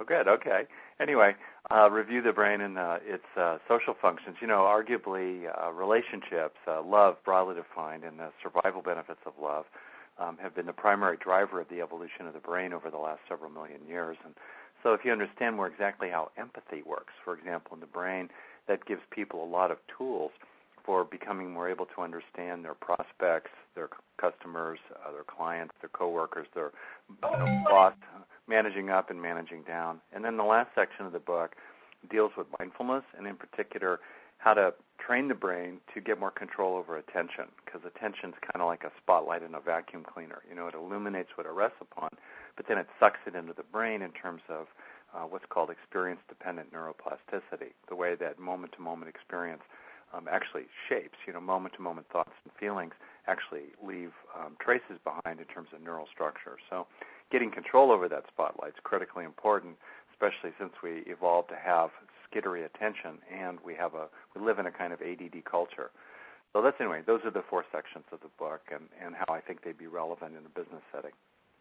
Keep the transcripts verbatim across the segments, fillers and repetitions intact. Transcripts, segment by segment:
Oh, good. Okay. Anyway, uh, review the brain and uh, its uh, social functions. You know, arguably uh, relationships, uh, love broadly defined, and the survival benefits of love um, have been the primary driver of the evolution of the brain over the last several million years. And so if you understand more exactly how empathy works, for example, in the brain, that gives people a lot of tools for becoming more able to understand their prospects, their customers, uh, their clients, their coworkers, their you know, boss, managing up and managing down. And then the last section of the book deals with mindfulness, and in particular how to train the brain to get more control over attention, because attention's kind of like a spotlight in a vacuum cleaner. You know, it illuminates what it rests upon, but then it sucks it into the brain in terms of uh, what's called experience-dependent neuroplasticity, the way that moment-to-moment experience um, actually shapes, you know, moment-to-moment thoughts and feelings actually leave um, traces behind in terms of neural structure. So getting control over that spotlight is critically important, especially since we evolved to have skittery attention, and we have a we live in a kind of A D D culture. So that's anyway. Those are the four sections of the book, and, and how I think they'd be relevant in a business setting.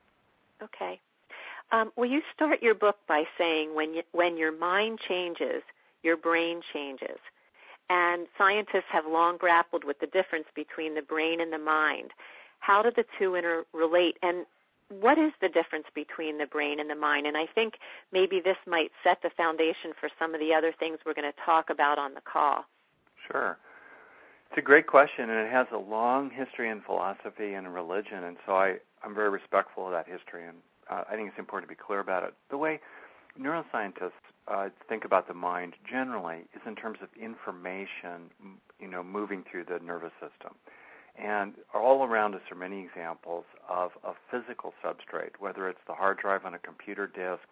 Okay. Um, well, you start your book by saying when you, when your mind changes, your brain changes. And scientists have long grappled with the difference between the brain and the mind. How do the two interrelate? And what is the difference between the brain and the mind? And I think maybe this might set the foundation for some of the other things we're going to talk about on the call. Sure. It's a great question, and it has a long history in philosophy and religion, and so I, I'm very respectful of that history, and uh, I think it's important to be clear about it. The way neuroscientists uh, think about the mind generally is in terms of information, you know, moving through the nervous system. And all around us are many examples of a physical substrate, whether it's the hard drive on a computer disk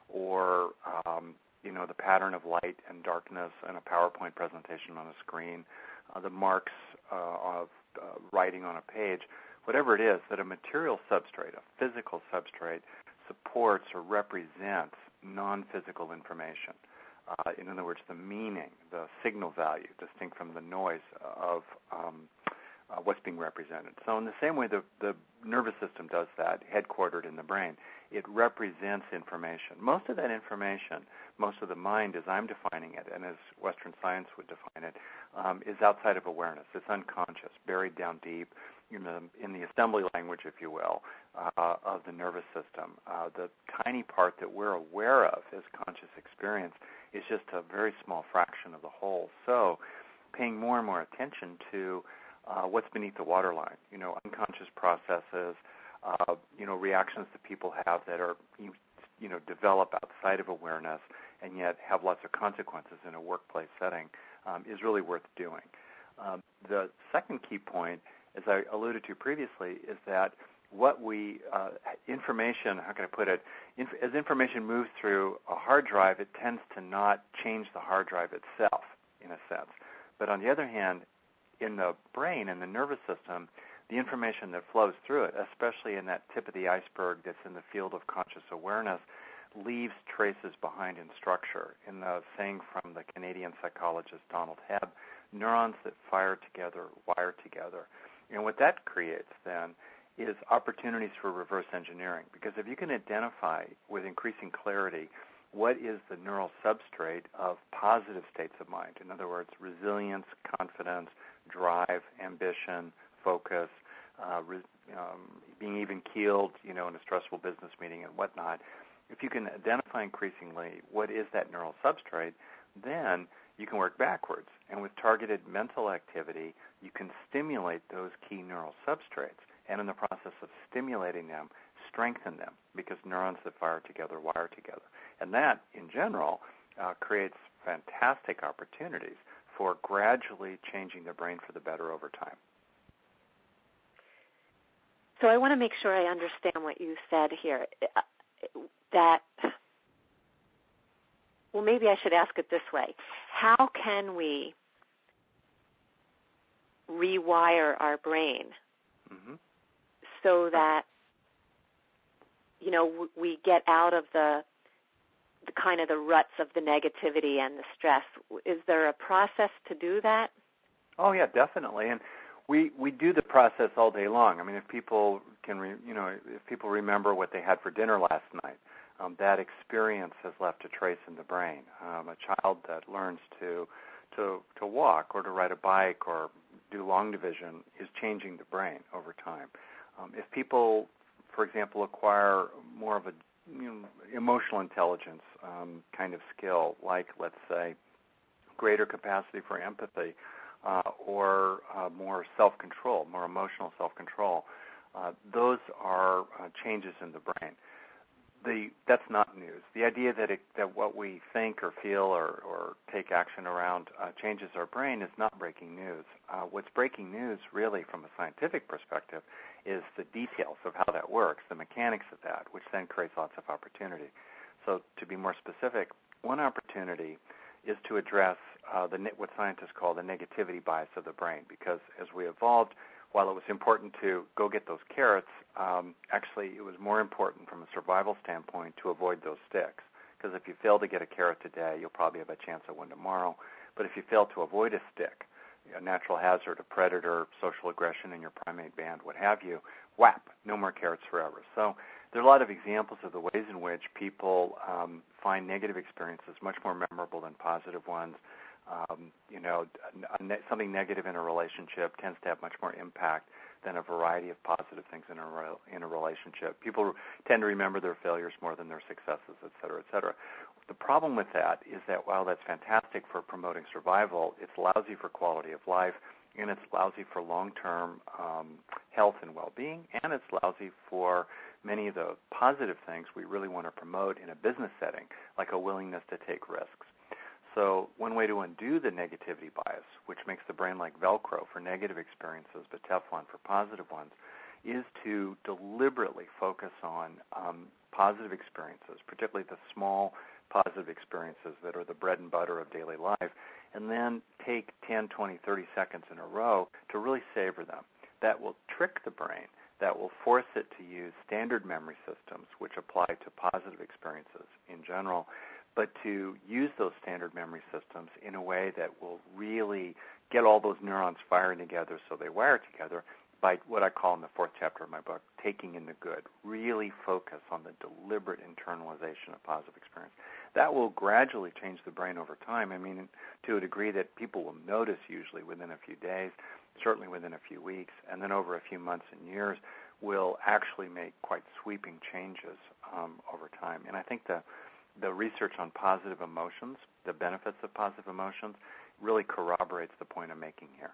or, um, you know, the pattern of light and darkness in a PowerPoint presentation on a screen, uh, the marks uh, of uh, writing on a page, whatever it is, that a material substrate, a physical substrate, supports or represents non-physical information. Uh, in other words, the meaning, the signal value, distinct from the noise of um, uh, what's being represented. So in the same way the, the nervous system does that, headquartered in the brain, it represents information. Most of that information, most of the mind as I'm defining it, and as Western science would define it, um, is outside of awareness. It's unconscious, buried down deep in the, in the assembly language, if you will, uh, of the nervous system. Uh, the tiny part that we're aware of as conscious experience is just a very small fraction of the whole. So paying more and more attention to uh, what's beneath the waterline, you know, unconscious processes, uh, you know, reactions that people have that are, you, you know, develop outside of awareness and yet have lots of consequences in a workplace setting um, is really worth doing. Um, the second key point, as I alluded to previously, is that what we, uh, information, how can I put it, inf- as information moves through a hard drive, it tends to not change the hard drive itself, in a sense. But on the other hand, in the brain and the nervous system, the information that flows through it, especially in that tip of the iceberg that's in the field of conscious awareness, leaves traces behind in structure. In the saying from the Canadian psychologist Donald Hebb, neurons that fire together wire together. And what that creates then is opportunities for reverse engineering, because if you can identify with increasing clarity what is the neural substrate of positive states of mind, in other words, resilience, confidence, drive, ambition, focus, uh, re- um, being even-keeled, you know, in a stressful business meeting and whatnot, if you can identify increasingly what is that neural substrate, then you can work backwards. And with targeted mental activity, you can stimulate those key neural substrates, and in the process of stimulating them, strengthen them, because neurons that fire together wire together. And that, in general, uh, creates fantastic opportunities for gradually changing the brain for the better over time. So I want to make sure I understand what you said here, that, well, maybe I should ask it this way. How can we rewire our brain mm-hmm. so that, you know, we get out of the, the kind of the ruts of the negativity and the stress? Is there a process to do that? Oh, yeah, definitely. And we, we do the process all day long. I mean, if people can, re, you know, if people remember what they had for dinner last night, um, that experience has left a trace in the brain. Um, a child that learns to, to, to walk or to ride a bike or do long division is changing the brain over time. Um, if people, for example, acquire more of a you know, emotional intelligence um, kind of skill, like, let's say, greater capacity for empathy uh, or uh, more self-control, more emotional self-control, uh, those are uh, changes in the brain. The, that's not news. The idea that, it, that what we think or feel or, or take action around uh, changes our brain is not breaking news. Uh, what's breaking news, really, from a scientific perspective, is the details of how that works, the mechanics of that, which then creates lots of opportunity. So to be more specific, one opportunity is to address uh, the what scientists call the negativity bias of the brain, because as we evolved, while it was important to go get those carrots, um, actually it was more important from a survival standpoint to avoid those sticks. Because if you fail to get a carrot today, you'll probably have a chance at one tomorrow. But if you fail to avoid a stick, a natural hazard, a predator, social aggression in your primate band, what have you, whap, no more carrots forever. So there are a lot of examples of the ways in which people um, find negative experiences much more memorable than positive ones. Um, you know, a ne- something negative in a relationship tends to have much more impact than a variety of positive things in a re- in a relationship. People tend to remember their failures more than their successes, et cetera, et cetera. The problem with that is that while that's fantastic for promoting survival, it's lousy for quality of life, and it's lousy for long-term um, health and well-being, and it's lousy for many of the positive things we really want to promote in a business setting, like a willingness to take risks. So one way to undo the negativity bias, which makes the brain like Velcro for negative experiences but Teflon for positive ones, is to deliberately focus on um, positive experiences, particularly the small positive experiences that are the bread and butter of daily life, and then take ten, twenty, thirty seconds in a row to really savor them. That will trick the brain. That will force it to use standard memory systems, which apply to positive experiences in general, but to use those standard memory systems in a way that will really get all those neurons firing together so they wire together by what I call in the fourth chapter of my book, taking in the good. Really focus on the deliberate internalization of positive experience. That will gradually change the brain over time. I mean, to a degree that people will notice usually within a few days, certainly within a few weeks, and then over a few months and years will actually make quite sweeping changes um, over time. And I think the The research on positive emotions, the benefits of positive emotions, really corroborates the point I'm making here.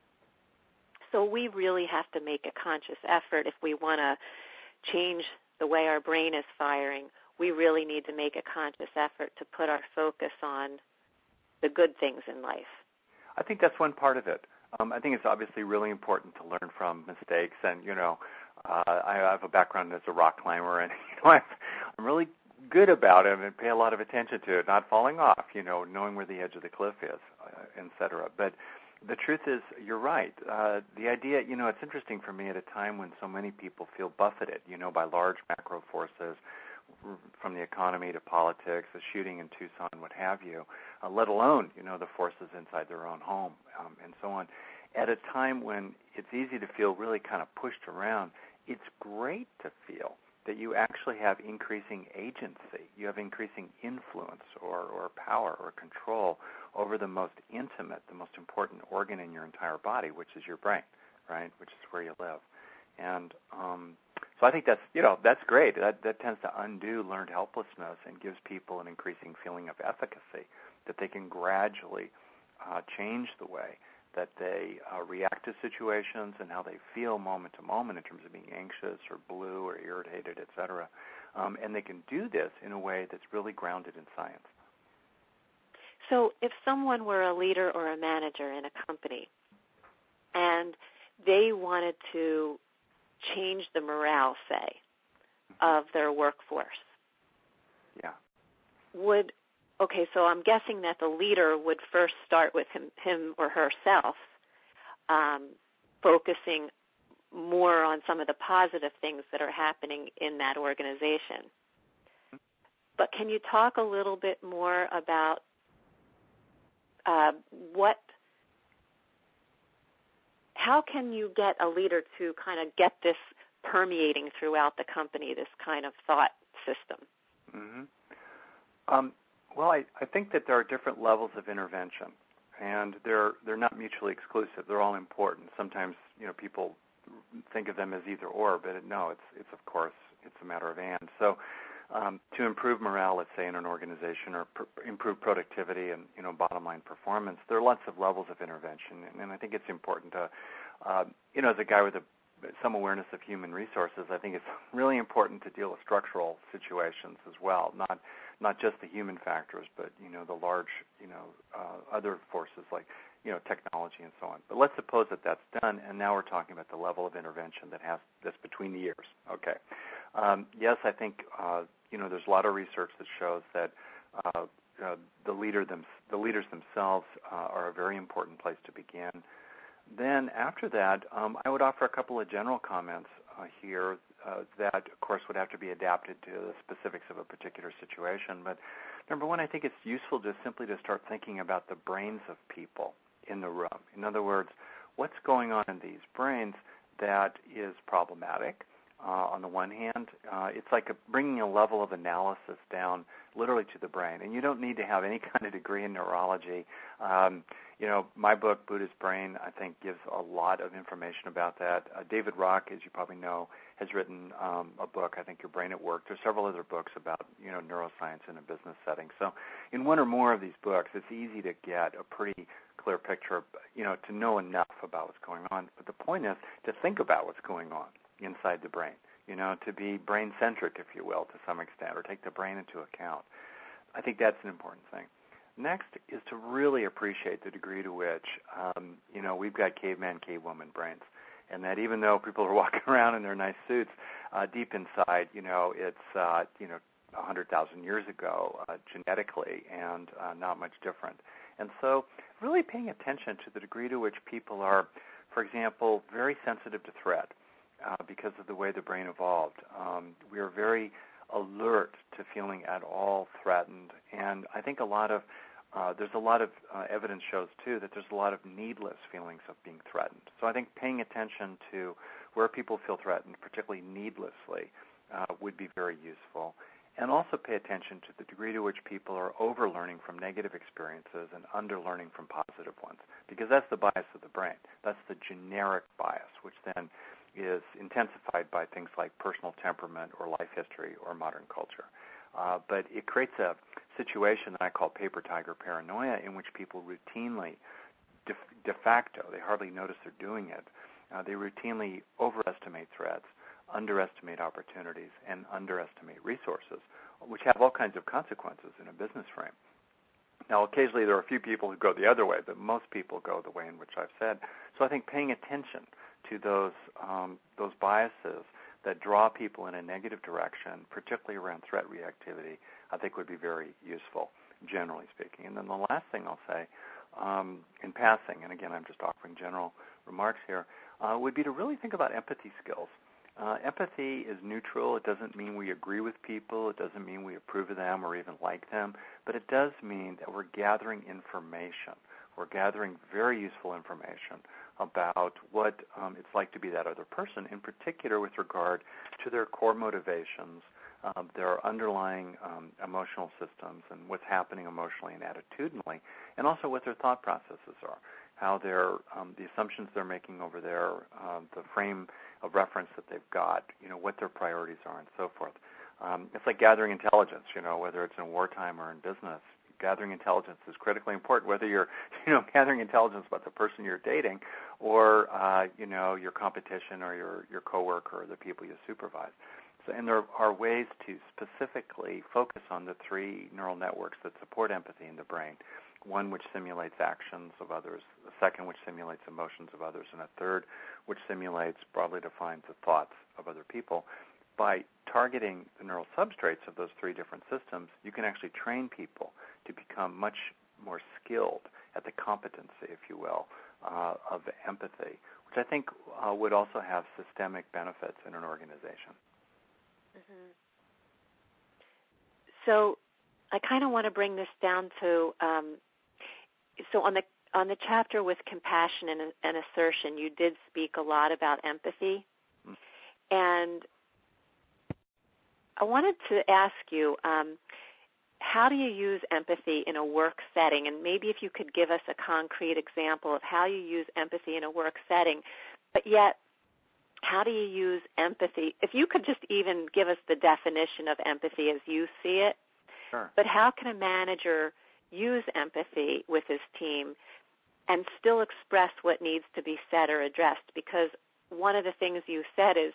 So we really have to make a conscious effort if we want to change the way our brain is firing. We really need to make a conscious effort to put our focus on the good things in life. I think that's one part of it. Um, I think it's obviously really important to learn from mistakes. And, you know, uh, I have a background as a rock climber, and, you know, I'm, I'm really good about it and pay a lot of attention to it, not falling off, you know, knowing where the edge of the cliff is, uh, et cetera. But the truth is, you're right. Uh, the idea, you know, it's interesting for me at a time when so many people feel buffeted, you know, by large macro forces, from the economy to politics, the shooting in Tucson, what have you, uh, let alone, you know, the forces inside their own home um, and so on. At a time when it's easy to feel really kind of pushed around, it's great to feel that you actually have increasing agency, you have increasing influence or, or power or control over the most intimate, the most important organ in your entire body, which is your brain, right, which is where you live. And um, so I think that's, you know, that's great. That, that tends to undo learned helplessness and gives people an increasing feeling of efficacy, that they can gradually uh, change the way that they uh, react to situations and how they feel moment to moment in terms of being anxious or blue or irritated, et cetera. Um, and they can do this in a way that's really grounded in science. So if someone were a leader or a manager in a company and they wanted to change the morale, say, of their workforce, yeah, would Okay, so I'm guessing that the leader would first start with him, him or herself, um, focusing more on some of the positive things that are happening in that organization. But can you talk a little bit more about uh, what, how can you get a leader to kind of get this permeating throughout the company, this kind of thought system? Mm-hmm. Um, well, I, I think that there are different levels of intervention, and they're they're not mutually exclusive. They're all important. Sometimes, you know, people think of them as either or, but no, it's it's of course it's a matter of and. So, um, to improve morale, let's say in an organization, or pr- improve productivity and, you know, bottom line performance, there are lots of levels of intervention, and, and I think it's important to, uh, you know, as a guy with a some awareness of human resources, I think it's really important to deal with structural situations as well, not not just the human factors, but, you know, the large, you know, uh, other forces like, you know, technology and so on. But let's suppose that that's done, and now we're talking about the level of intervention that has this between the ears. Okay. Um, yes, I think, uh, you know, there's a lot of research that shows that uh, uh, the leader them, the leaders themselves uh, are a very important place to begin. Then after that, um, I would offer a couple of general comments uh, here uh, that, of course, would have to be adapted to the specifics of a particular situation. But number one, I think it's useful just simply to start thinking about the brains of people in the room. In other words, what's going on in these brains that is problematic? Uh, on the one hand, uh, it's like a, bringing a level of analysis down literally to the brain. And you don't need to have any kind of degree in neurology. Um, you know, my book, Buddha's Brain, I think gives a lot of information about that. Uh, David Rock, as you probably know, has written um, a book, I think Your Brain at Work. There's several other books about, you know, neuroscience in a business setting. So in one or more of these books, it's easy to get a pretty clear picture, of, you know, to know enough about what's going on. But the point is to think about what's going on inside the brain, you know, to be brain-centric, if you will, to some extent, or take the brain into account. I think that's an important thing. Next is to really appreciate the degree to which, um, you know, we've got caveman, cavewoman brains, and that even though people are walking around in their nice suits, uh, deep inside, you know, it's, uh, you know, one hundred thousand years ago uh, genetically and uh, not much different. And so really paying attention to the degree to which people are, for example, very sensitive to threat. Uh, because of the way the brain evolved. Um, we are very alert to feeling at all threatened, and I think a lot of, uh, there's a lot of uh, evidence shows, too, that there's a lot of needless feelings of being threatened. So I think paying attention to where people feel threatened, particularly needlessly, uh, would be very useful. And also pay attention to the degree to which people are over-learning from negative experiences and under-learning from positive ones, because that's the bias of the brain. That's the generic bias, which then is intensified by things like personal temperament or life history or modern culture. Uh, but it creates a situation that I call paper tiger paranoia, in which people routinely, de, de facto, they hardly notice they're doing it, uh, they routinely overestimate threats, underestimate opportunities, and underestimate resources, which have all kinds of consequences in a business frame. Now, occasionally there are a few people who go the other way, but most people go the way in which I've said. So I think paying attention to those um, those biases that draw people in a negative direction, particularly around threat reactivity, I think would be very useful, generally speaking. And then the last thing I'll say, um, in passing, and again I'm just offering general remarks here, uh, would be to really think about empathy skills. Uh, empathy is neutral. It doesn't mean we agree with people. It doesn't mean we approve of them or even like them. But it does mean that we're gathering information. We're gathering very useful information about what um, it's like to be that other person, in particular with regard to their core motivations, um, their underlying um, emotional systems, and what's happening emotionally and attitudinally, and also what their thought processes are, how their um, the assumptions they're making over there, uh, the frame of reference that they've got, you know, what their priorities are, and so forth. Um, it's like gathering intelligence, you know, whether it's in wartime or in business. Gathering intelligence is critically important, whether you're, you know, gathering intelligence about the person you're dating or, uh, you know, your competition or your, your coworker or the people you supervise. So, and there are ways to specifically focus on the three neural networks that support empathy in the brain, one which simulates actions of others, the second which simulates emotions of others, and a third which simulates, broadly defined, the thoughts of other people. By targeting the neural substrates of those three different systems, you can actually train people to become much more skilled at the competency, if you will, uh, of empathy, which I think uh, would also have systemic benefits in an organization. Mm-hmm. So I kind of want to bring this down to, um, so on the on the chapter with compassion and, and assertion, you did speak a lot about empathy. Mm-hmm. And I wanted to ask you, um, how do you use empathy in a work setting? And maybe if you could give us a concrete example of how you use empathy in a work setting, but yet how do you use empathy? If you could just even give us the definition of empathy as you see it, sure. But how can a manager use empathy with his team and still express what needs to be said or addressed? Because one of the things you said is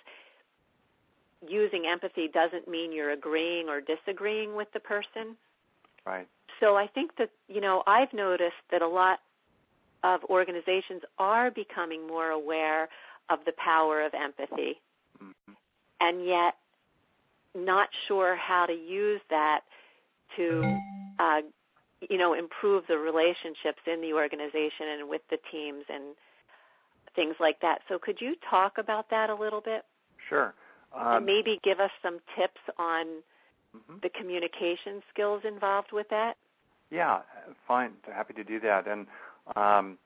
using empathy doesn't mean you're agreeing or disagreeing with the person. Right. So I think that, you know, I've noticed that a lot of organizations are becoming more aware of the power of empathy, mm-hmm. and yet not sure how to use that to, uh, you know, improve the relationships in the organization and with the teams and things like that. So could you talk about that a little bit? Sure. Um, and maybe give us some tips on mm-hmm. the communication skills involved with that? Yeah, fine. Happy to do that. And um,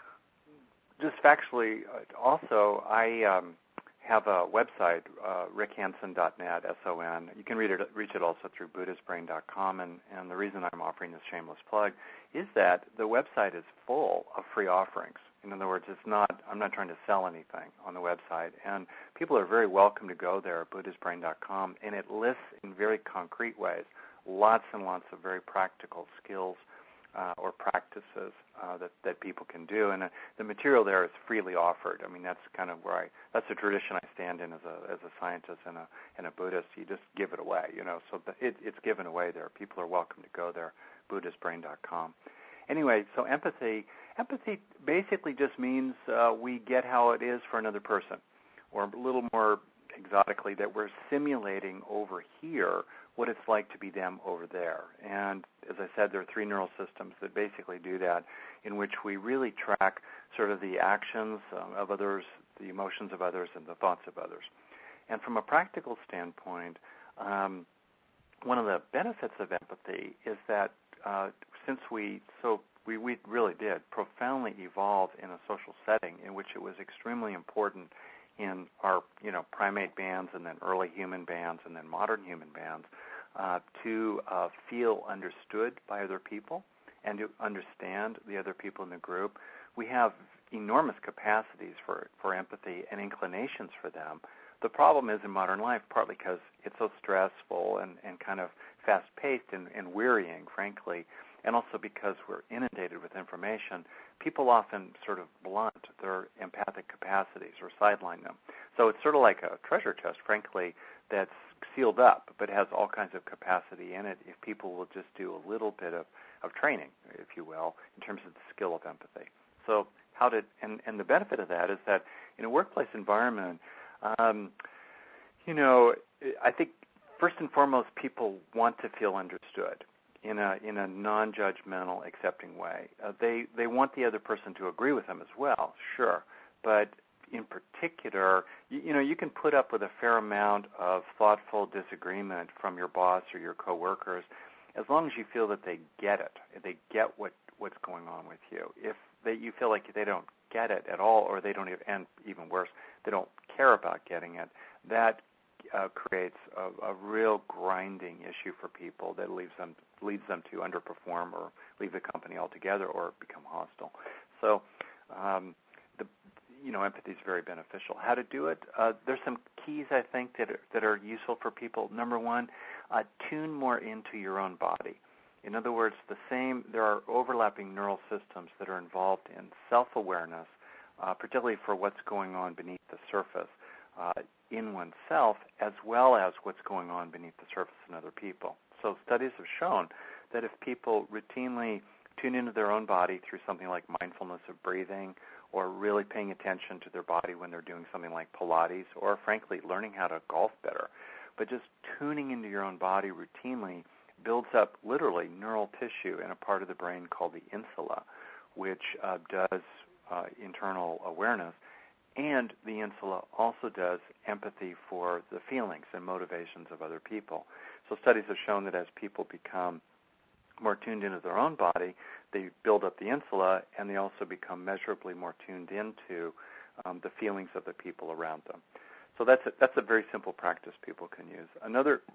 just factually, also, I um, have a website, uh, rick hanson dot net, S O N. You can read it, reach it also through buddhist brain dot com. And, and the reason I'm offering this shameless plug is that the website is full of free offerings. In other words, it's not, I'm not trying to sell anything on the website. And people are very welcome to go there at buddhist brain dot com, and it lists in very concrete ways lots and lots of very practical skills uh, or practices uh, that, that people can do. And uh, the material there is freely offered. I mean, that's kind of where I, that's the tradition I stand in as a as a scientist and a and a Buddhist. You just give it away, you know. So the, it, it's given away there. People are welcome to go there, buddhist brain dot com. Anyway, so empathy, empathy basically just means uh, we get how it is for another person, or a little more exotically that we're simulating over here what it's like to be them over there. And as I said, there are three neural systems that basically do that, in which we really track sort of the actions um, of others, the emotions of others, and the thoughts of others. And from a practical standpoint, um, one of the benefits of empathy is that uh, since we so we, we really did profoundly evolve in a social setting in which it was extremely important in our, you know, primate bands and then early human bands and then modern human bands uh, to uh, feel understood by other people and to understand the other people in the group. We have enormous capacities for, for empathy and inclinations for them. The problem is in modern life, partly because it's so stressful and, and kind of fast-paced and, and wearying, frankly, and also because we're inundated with information, people often sort of blunt their empathic capacities or sideline them. So it's sort of like a treasure chest, frankly, that's sealed up but has all kinds of capacity in it if people will just do a little bit of, of training, if you will, in terms of the skill of empathy. So how did, and, and the benefit of that is that in a workplace environment, um, you know, I think first and foremost people want to feel understood in a in a non-judgmental, accepting way. Uh, they they want the other person to agree with them as well, sure, but in particular, you, you know, you can put up with a fair amount of thoughtful disagreement from your boss or your coworkers, as long as you feel that they get it, they get what what's going on with you. If they, you feel like they don't get it at all, or they don't even, and even worse, they don't care about getting it, that Uh, creates a, a real grinding issue for people that leaves them leads them to underperform or leave the company altogether or become hostile. So, um, the you know, empathy is very beneficial. How to do it? Uh, there's some keys I think that are, that are useful for people. Number one, uh, tune more into your own body. In other words, the same. There are overlapping neural systems that are involved in self-awareness, uh, particularly for what's going on beneath the surface. Uh, in oneself, as well as what's going on beneath the surface in other people. So studies have shown that if people routinely tune into their own body through something like mindfulness of breathing, or really paying attention to their body when they're doing something like Pilates, or frankly learning how to golf better, but just tuning into your own body routinely builds up literally neural tissue in a part of the brain called the insula, which uh, does uh, internal awareness. And the insula also does empathy for the feelings and motivations of other people. So studies have shown that as people become more tuned into their own body, they build up the insula, and they also become measurably more tuned into um, the feelings of the people around them. So that's a, that's a very simple practice people can use. Another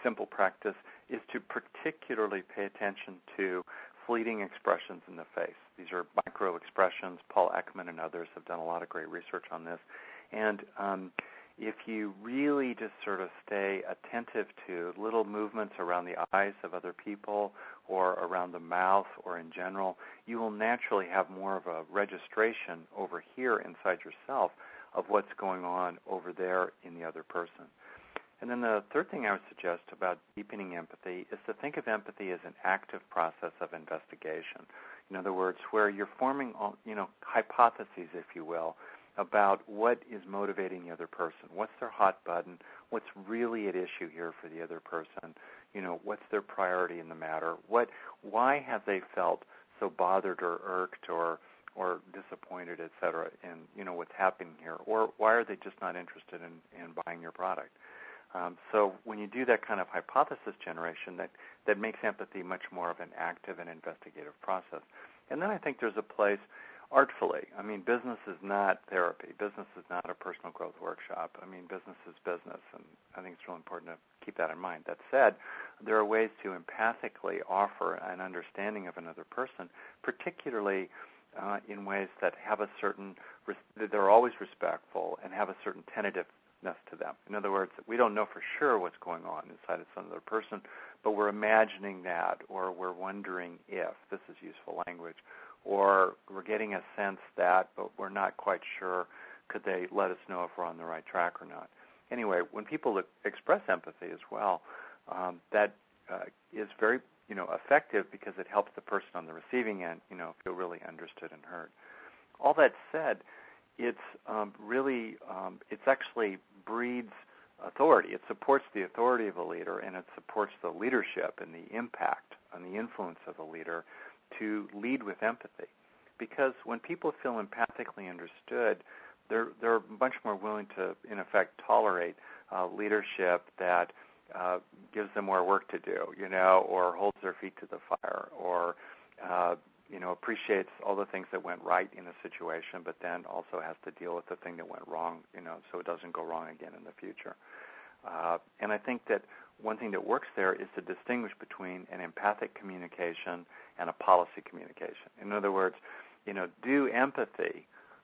simple practice is to particularly pay attention to fleeting expressions in the face. These are micro expressions. Paul Ekman and others have done a lot of great research on this. And um, if you really just sort of stay attentive to little movements around the eyes of other people or around the mouth or in general, you will naturally have more of a registration over here inside yourself of what's going on over there in the other person. And then the third thing I would suggest about deepening empathy is to think of empathy as an active process of investigation. In other words, where you're forming, you know, hypotheses, if you will, about what is motivating the other person. What's their hot button? What's really at issue here for the other person? You know, what's their priority in the matter? What, why have they felt so bothered or irked or or disappointed, et cetera, in, you know, what's happening here? Or why are they just not interested in, in buying your product? Um, so when you do that kind of hypothesis generation, that, that makes empathy much more of an active and investigative process. And then I think there's a place artfully. I mean, business is not therapy. Business is not a personal growth workshop. I mean, business is business, and I think it's really important to keep that in mind. That said, there are ways to empathically offer an understanding of another person, particularly uh, in ways that have a certain, res- they're always respectful and have a certain tentativeness to them. In other words, we don't know for sure what's going on inside of some other person, but we're imagining that, or we're wondering if, this is useful language, or we're getting a sense that, but we're not quite sure, could they let us know if we're on the right track or not. Anyway, when people express empathy as well, um, that uh, is very, you know, effective because it helps the person on the receiving end, you know, feel really understood and heard. All that said, it's um, really, um, it's actually breeds authority. It supports the authority of a leader, and it supports the leadership and the impact and the influence of a leader to lead with empathy. Because when people feel empathically understood, they're they're much more willing to, in effect, tolerate uh, leadership that uh, gives them more work to do, you know, or holds their feet to the fire, or uh, you know, appreciates all the things that went right in a situation, but then also has to deal with the thing that went wrong, you know, so it doesn't go wrong again in the future. Uh, and I think that one thing that works there is to distinguish between an empathic communication and a policy communication. In other words, you know, do empathy,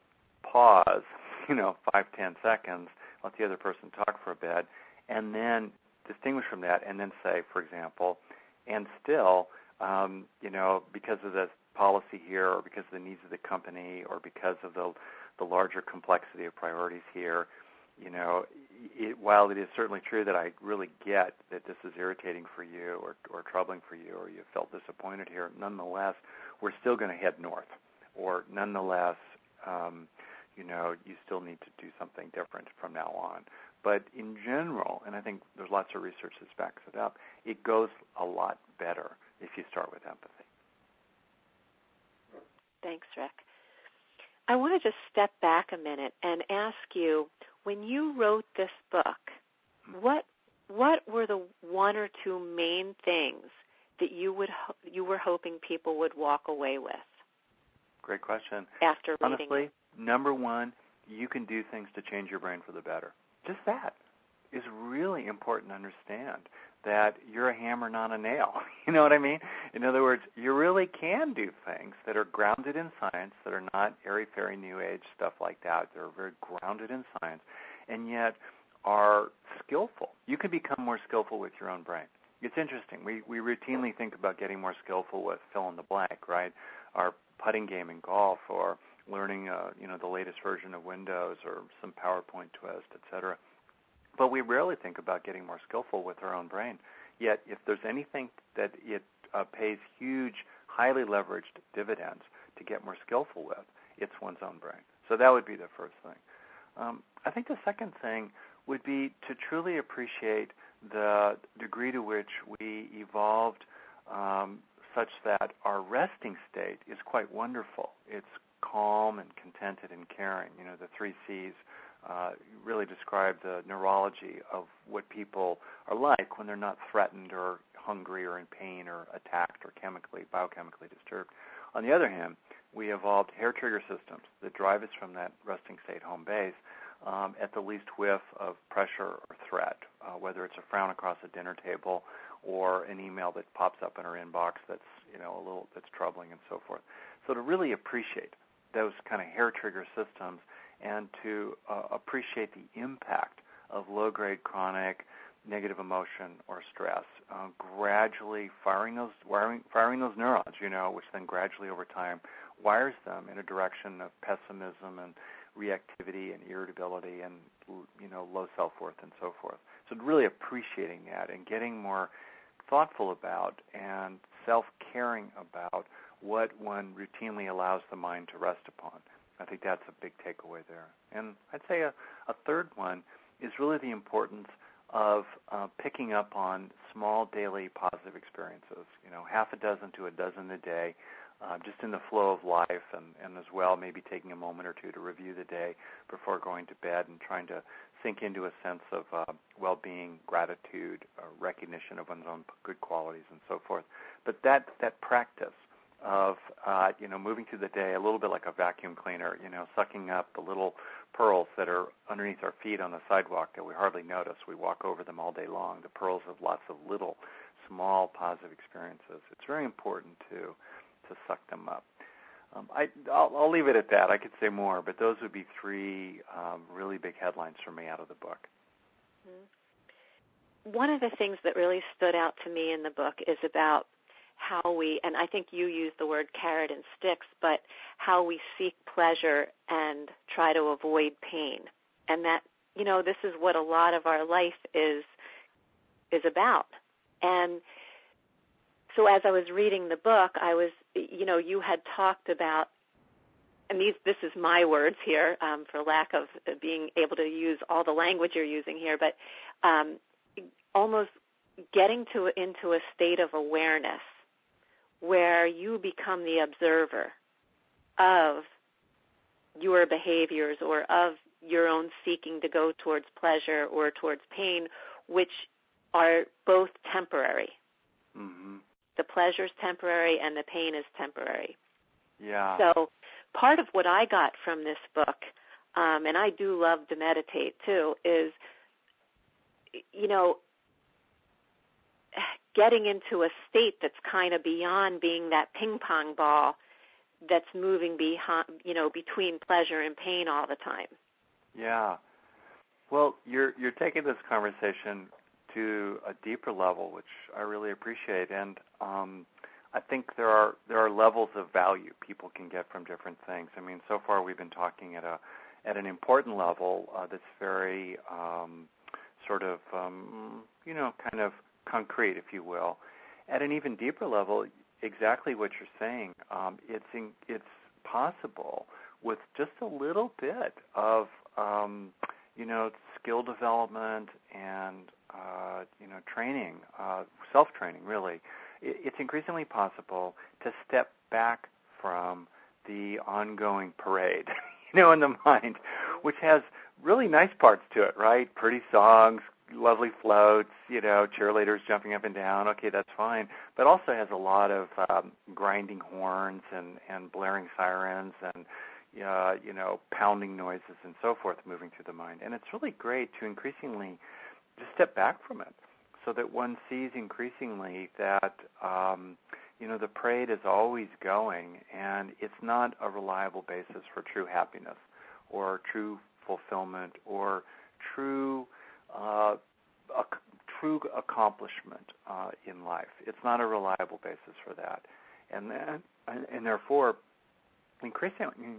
pause, you know, five, ten seconds, let the other person talk for a bit, and then distinguish from that, and then say, for example, and still, um, you know, because of the policy here, or because of the needs of the company, or because of the the larger complexity of priorities here, you know, it, while it is certainly true that I really get that this is irritating for you or, or troubling for you, or you felt disappointed here, nonetheless, we're still going to head north. Or nonetheless, um, you know, you still need to do something different from now on. But in general, and I think there's lots of research that backs it up, it goes a lot better if you start with empathy. Thanks, Rick. I want to just step back a minute and ask you, when you wrote this book, what what were the one or two main things that you would ho- you were hoping people would walk away with? Great question. After reading Honestly, it. Number one, you can do things to change your brain for the better. Just that is really important to understand, that you're a hammer, not a nail. You know what I mean? In other words, you really can do things that are grounded in science, that are not airy-fairy New Age stuff like that. They're very grounded in science, and yet are skillful. You can become more skillful with your own brain. It's interesting. We we routinely think about getting more skillful with fill in the blank, right? Our putting game in golf, or learning, uh, you know, the latest version of Windows, or some PowerPoint twist, et cetera. But we rarely think about getting more skillful with our own brain. Yet, if there's anything that it uh, pays huge, highly leveraged dividends to get more skillful with, it's one's own brain. So that would be the first thing. Um, I think the second thing would be to truly appreciate the degree to which we evolved um, such that our resting state is quite wonderful. It's calm and contented and caring. You know, the three C's uh, really describe the neurology of what people are like when they're not threatened or hungry or in pain or attacked or chemically, biochemically disturbed. On the other hand, we evolved hair trigger systems that drive us from that resting state home base um, at the least whiff of pressure or threat uh, whether it's a frown across a dinner table or an email that pops up in her inbox that's, you know, a little, that's troubling and so forth. So to really appreciate those kind of hair trigger systems and to uh, appreciate the impact of low-grade chronic negative emotion or stress, uh, gradually firing those wiring, firing those neurons, you know, which then gradually over time wires them in a direction of pessimism and reactivity and irritability and, you know, low self-worth and so forth. So really appreciating that and getting more thoughtful about and self-caring about what one routinely allows the mind to rest upon. I think that's a big takeaway there. And I'd say a, a third one is really the importance of uh, picking up on small daily positive experiences, you know, half a dozen to a dozen a day, uh, just in the flow of life, and, and as well maybe taking a moment or two to review the day before going to bed and trying to sink into a sense of uh, well-being, gratitude, uh, recognition of one's own good qualities and so forth. But that, that practice of, uh, you know, moving through the day a little bit like a vacuum cleaner, you know, sucking up the little pearls that are underneath our feet on the sidewalk that we hardly notice. We walk over them all day long, the pearls of lots of little, small, positive experiences. It's very important to to suck them up. Um, I, I'll, I'll leave it at that. I could say more, but those would be three um, really big headlines for me out of the book. One of the things that really stood out to me in the book is about how we, and I think you used the word carrot and sticks, but how we seek pleasure and try to avoid pain. And that, you know, this is what a lot of our life is is about. And so as I was reading the book, I was, you know, you had talked about, and these, this is my words here um, for lack of being able to use all the language you're using here, but um, almost getting to into a state of awareness where you become the observer of your behaviors or of your own seeking to go towards pleasure or towards pain, which are both temporary. Mm-hmm. The pleasure is temporary and the pain is temporary. Yeah. So part of what I got from this book, um, and I do love to meditate too, is, you know, getting into a state that's kind of beyond being that ping pong ball that's moving behind, you know, between pleasure and pain all the time. Yeah. Well, you're you're taking this conversation to a deeper level, which I really appreciate, and um, I think there are there are levels of value people can get from different things. I mean, so far we've been talking at a at an important level uh, that's very um, sort of um, you know kind of concrete, if you will. At an even deeper level, exactly what you're saying. Um, it's in, it's possible with just a little bit of um, you know skill development and uh, you know training, uh, self-training. Really, it, it's increasingly possible to step back from the ongoing parade, you know, in the mind, which has really nice parts to it, right? Pretty songs, lovely floats, you know, cheerleaders jumping up and down. Okay, that's fine. But also has a lot of um, grinding horns and, and blaring sirens and, uh, you know, pounding noises and so forth moving through the mind. And it's really great to increasingly just step back from it so that one sees increasingly that, um, you know, the parade is always going and it's not a reliable basis for true happiness or true fulfillment or true Uh, a, true accomplishment uh, in life. It's not a reliable basis for that, and then, and, and therefore, increasingly,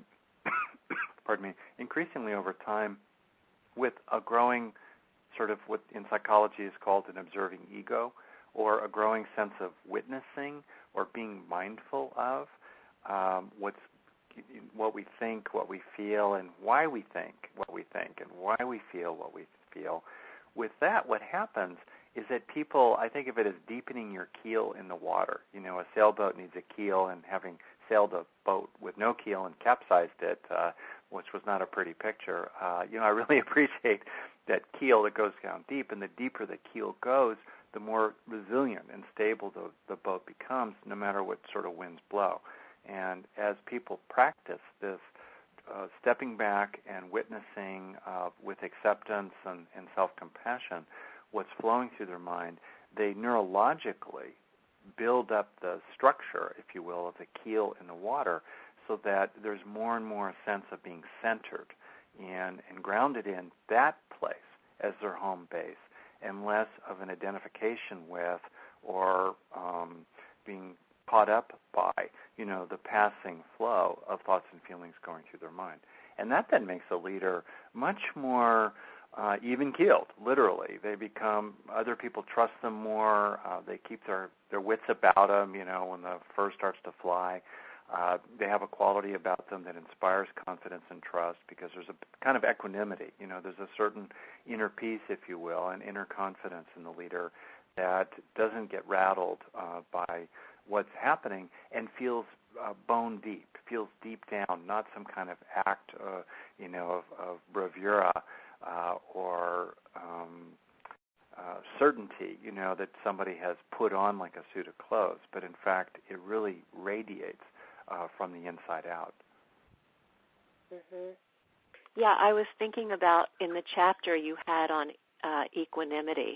pardon me, increasingly over time, with a growing sort of what in psychology is called an observing ego, or a growing sense of witnessing or being mindful of um, what's what we think, what we feel, and why we think what we think, and why we feel what we feel. With that, what happens is that people, I think of it as deepening your keel in the water. You know, a sailboat needs a keel, and having sailed a boat with no keel and capsized it, uh, which was not a pretty picture, uh, you know, I really appreciate that keel that goes down deep, and the deeper the keel goes, the more resilient and stable the, the boat becomes, no matter what sort of winds blow. And as people practice this, Uh, stepping back and witnessing uh, with acceptance and, and self-compassion, what's flowing through their mind, they neurologically build up the structure, if you will, of the keel in the water so that there's more and more a sense of being centered and, and grounded in that place as their home base and less of an identification with or um, being caught up by, you know, the passing flow of thoughts and feelings going through their mind. And that then makes a leader much more uh, even-keeled, literally. They become, other people trust them more. Uh, they keep their, their wits about them, you know, when the fur starts to fly. Uh, they have a quality about them that inspires confidence and trust because there's a kind of equanimity. You know, there's a certain inner peace, if you will, and inner confidence in the leader that doesn't get rattled uh, by what's happening and feels uh, bone deep, feels deep down, not some kind of act, uh, you know, of, of bravura uh, or um, uh, certainty, you know, that somebody has put on like a suit of clothes, but in fact it really radiates uh, from the inside out. Mm-hmm. Yeah, I was thinking about in the chapter you had on uh, equanimity.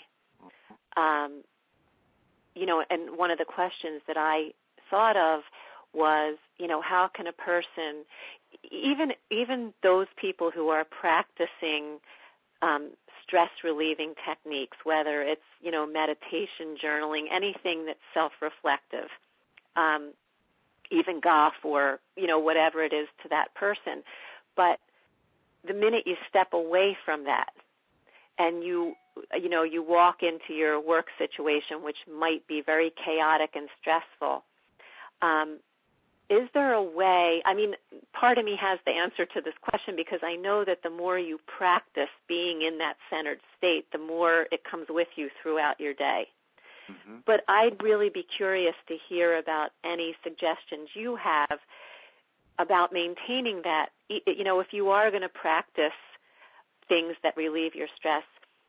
Um, you know, and one of the questions that I thought of was, you know, how can a person, even even those people who are practicing um, stress-relieving techniques, whether it's, you know, meditation, journaling, anything that's self-reflective, um, even golf or, you know, whatever it is to that person. But the minute you step away from that and you, you know, you walk into your work situation, which might be very chaotic and stressful, um, is there a way, I mean, part of me has the answer to this question because I know that the more you practice being in that centered state, the more it comes with you throughout your day. Mm-hmm. But I'd really be curious to hear about any suggestions you have about maintaining that. You know, if you are going to practice things that relieve your stress,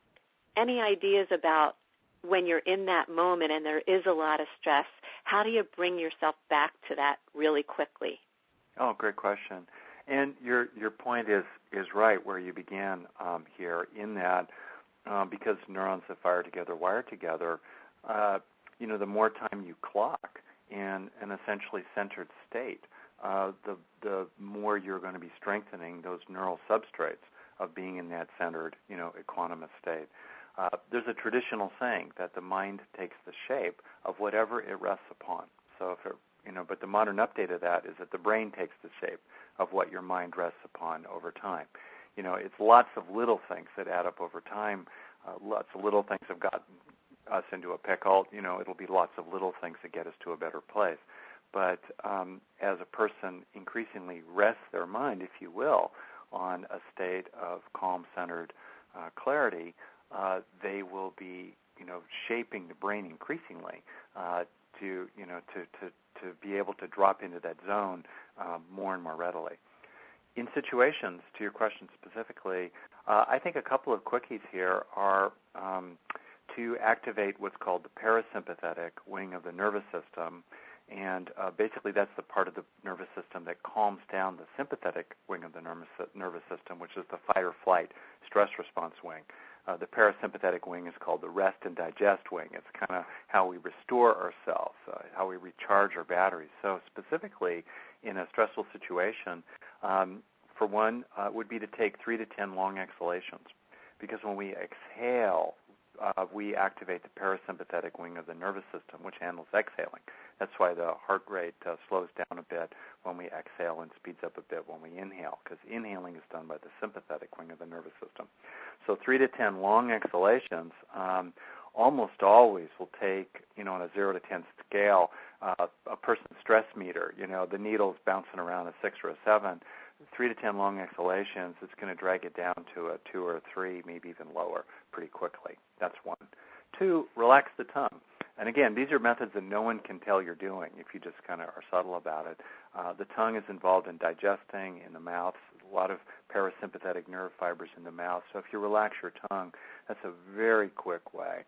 any ideas about when you're in that moment and there is a lot of stress, how do you bring yourself back to that really quickly? Oh, great question. And your your point is, is right where you began um, here in that um, because neurons that fire together wire together, uh, you know, the more time you clock in an essentially centered state, uh, the the more you're going to be strengthening those neural substrates of being in that centered, you know, equanimous state. Uh, there's a traditional saying that the mind takes the shape of whatever it rests upon. So if it, you know, but the modern update of that is that the brain takes the shape of what your mind rests upon over time. You know, it's lots of little things that add up over time. Uh, lots of little things have gotten us into a pickle. You know, it'll be lots of little things that get us to a better place. But um, as a person increasingly rests their mind, if you will, on a state of calm, centered uh, clarity, uh, they will be, you know, shaping the brain increasingly uh, to, you know, to, to, to be able to drop into that zone uh, more and more readily. In situations, to your question specifically, uh, I think a couple of quickies here are um, to activate what's called the parasympathetic wing of the nervous system. And uh, basically that's the part of the nervous system that calms down the sympathetic wing of the nervous, nervous system, which is the fight-or-flight stress response wing. Uh, the parasympathetic wing is called the rest and digest wing. It's kind of how we restore ourselves, uh, how we recharge our batteries. So specifically in a stressful situation, um, for one, uh, would be to take three to ten long exhalations. Because when we exhale, uh, we activate the parasympathetic wing of the nervous system, which handles exhaling. That's why the heart rate uh, slows down a bit when we exhale and speeds up a bit when we inhale, because inhaling is done by the sympathetic wing of the nervous system. So three to ten long exhalations um, almost always will take, you know, on a zero to ten scale, uh, a person's stress meter, you know, the needle's bouncing around a six or a seven. Three to ten long exhalations, it's going to drag it down to a two or a three, maybe even lower pretty quickly. That's one. Two, relax the tongue. And again, these are methods that no one can tell you're doing if you just kind of are subtle about it. Uh, the tongue is involved in digesting in the mouth, a lot of parasympathetic nerve fibers in the mouth. So if you relax your tongue, that's a very quick way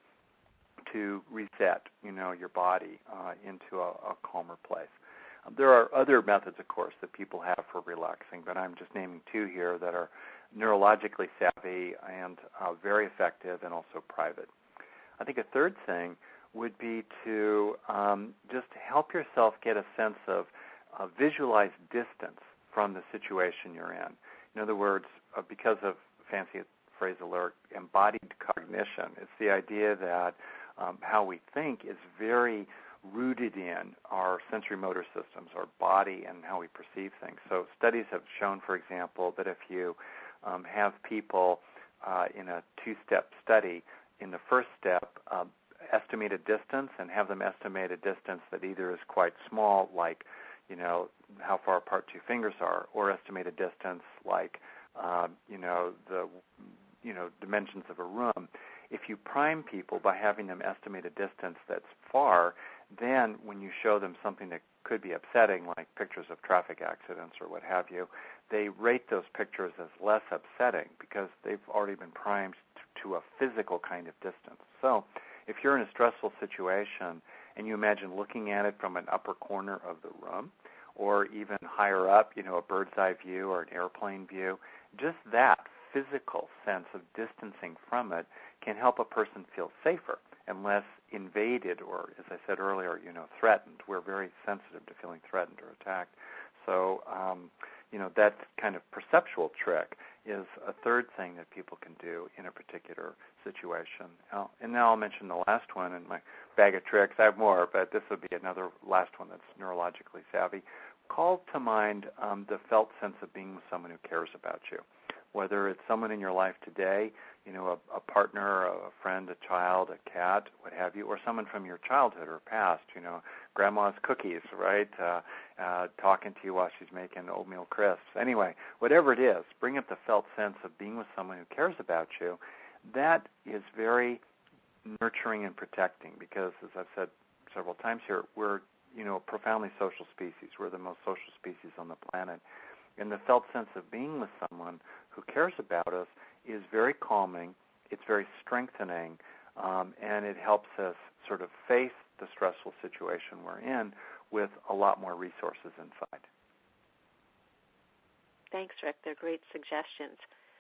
to reset, you know, your body uh, into a, a calmer place. Um, there are other methods, of course, that people have for relaxing, but I'm just naming two here that are neurologically savvy and uh, very effective and also private. I think a third thing would be to um, just help yourself get a sense of uh, visualize distance from the situation you're in. In other words, uh, because of fancy phrase alert, embodied cognition, it's the idea that um, how we think is very rooted in our sensory motor systems, our body, and how we perceive things. So studies have shown, for example, that if you um, have people uh, in a two-step study, in the first step, uh, estimate a distance and have them estimate a distance that either is quite small, like, you know, how far apart two fingers are, or estimate a distance like, uh, you know, the, you know, dimensions of a room. If you prime people by having them estimate a distance that's far, then when you show them something that could be upsetting, like pictures of traffic accidents or what have you, they rate those pictures as less upsetting because they've already been primed to, to a physical kind of distance. So if you're in a stressful situation and you imagine looking at it from an upper corner of the room or even higher up, you know, a bird's eye view or an airplane view, just that physical sense of distancing from it can help a person feel safer and less invaded or, as I said earlier, you know, threatened. We're very sensitive to feeling threatened or attacked. So, um, you know, that kind of perceptual trick is a third thing that people can do in a particular situation. Uh, and now I'll mention the last one in my bag of tricks. I have more, but this would be another last one that's neurologically savvy. Call to mind um, the felt sense of being with someone who cares about you, whether it's someone in your life today, you know, a, a partner, a friend, a child, a cat, what have you, or someone from your childhood or past, you know, grandma's cookies, right, uh, uh, talking to you while she's making oatmeal crisps. Anyway, whatever it is, bring up the felt sense of being with someone who cares about you. That is very nurturing and protecting because, as I've said several times here, we're, you know, a profoundly social species. We're the most social species on the planet. And the felt sense of being with someone who cares about us is very calming, it's very strengthening, um, and it helps us sort of face the stressful situation we're in with a lot more resources inside. Thanks, Rick. They're great suggestions.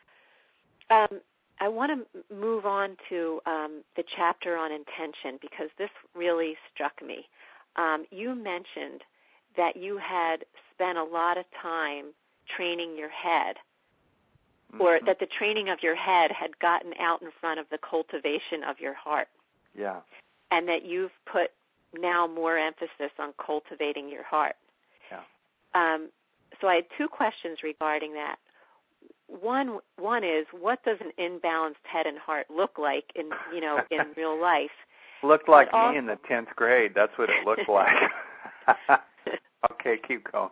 Um, I want to move on to um, the chapter on intention because this really struck me. Um, you mentioned that you had spent a lot of time training your head, or mm-hmm. that the training of your head had gotten out in front of the cultivation of your heart. Yeah. And that you've put now more emphasis on cultivating your heart. Yeah. Um, so I had two questions regarding that. One, one is, what does an imbalanced head and heart look like in, you know, in real life? Looked like but me also, in the tenth grade. That's what it looked like. Okay, keep going.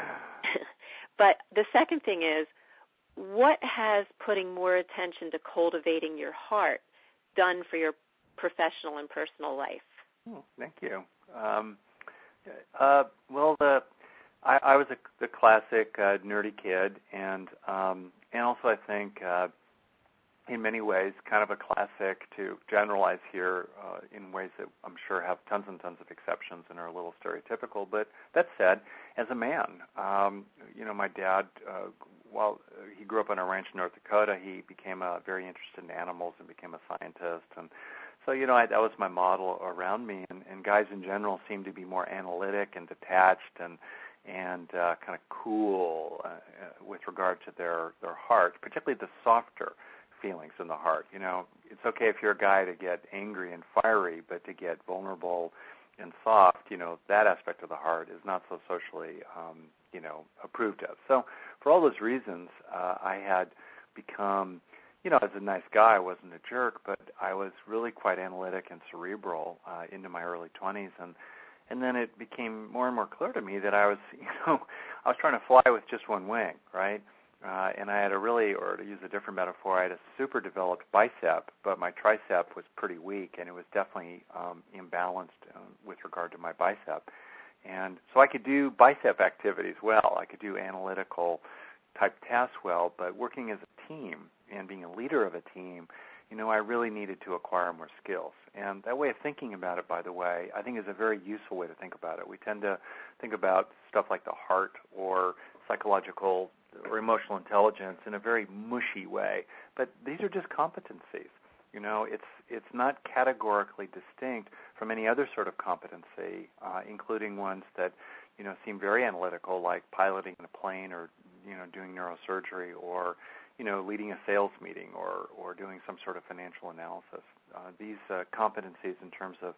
But the second thing is, what has putting more attention to cultivating your heart done for your professional and personal life? Oh, thank you. Um, uh, well, the I, I was a, the classic uh, nerdy kid, and um, and also I think uh, in many ways kind of a classic to generalize here uh, in ways that I'm sure have tons and tons of exceptions and are a little stereotypical. But that said, as a man, um, you know, my dad, uh, while he grew up on a ranch in North Dakota, he became uh, very interested in animals and became a scientist. And so, you know, I, that was my model around me. And, and guys in general seem to be more analytic and detached and and uh, kind of cool uh, with regard to their, their heart, particularly the softer feelings in the heart. You know, it's okay if you're a guy to get angry and fiery, but to get vulnerable and soft, you know, that aspect of the heart is not so socially, um, you know, approved of. So for all those reasons, uh, I had become, you know, as a nice guy, I wasn't a jerk, but I was really quite analytic and cerebral uh, into my early twenties. And And then it became more and more clear to me that I was, you know, I was trying to fly with just one wing, right? Uh, and I had a really, or to use a different metaphor, I had a super developed bicep, but my tricep was pretty weak, and it was definitely um, imbalanced uh, with regard to my bicep. And so I could do bicep activities well. I could do analytical type tasks well, but working as a team and being a leader of a team, you know, I really needed to acquire more skills. And that way of thinking about it, by the way, I think is a very useful way to think about it. We tend to think about stuff like the heart or psychological or emotional intelligence in a very mushy way. But these are just competencies. You know, it's it's not categorically distinct from any other sort of competency, uh, including ones that, you know, seem very analytical, like piloting a plane or, you know, doing neurosurgery or, you know, leading a sales meeting or, or doing some sort of financial analysis. Uh, these uh, competencies in terms of